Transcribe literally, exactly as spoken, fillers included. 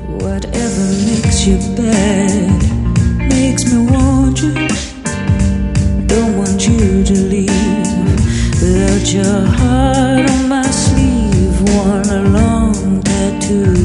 Whatever makes you bad makes me want you. Don't want you to leave without your heart on my sleeve. Want a long tattoo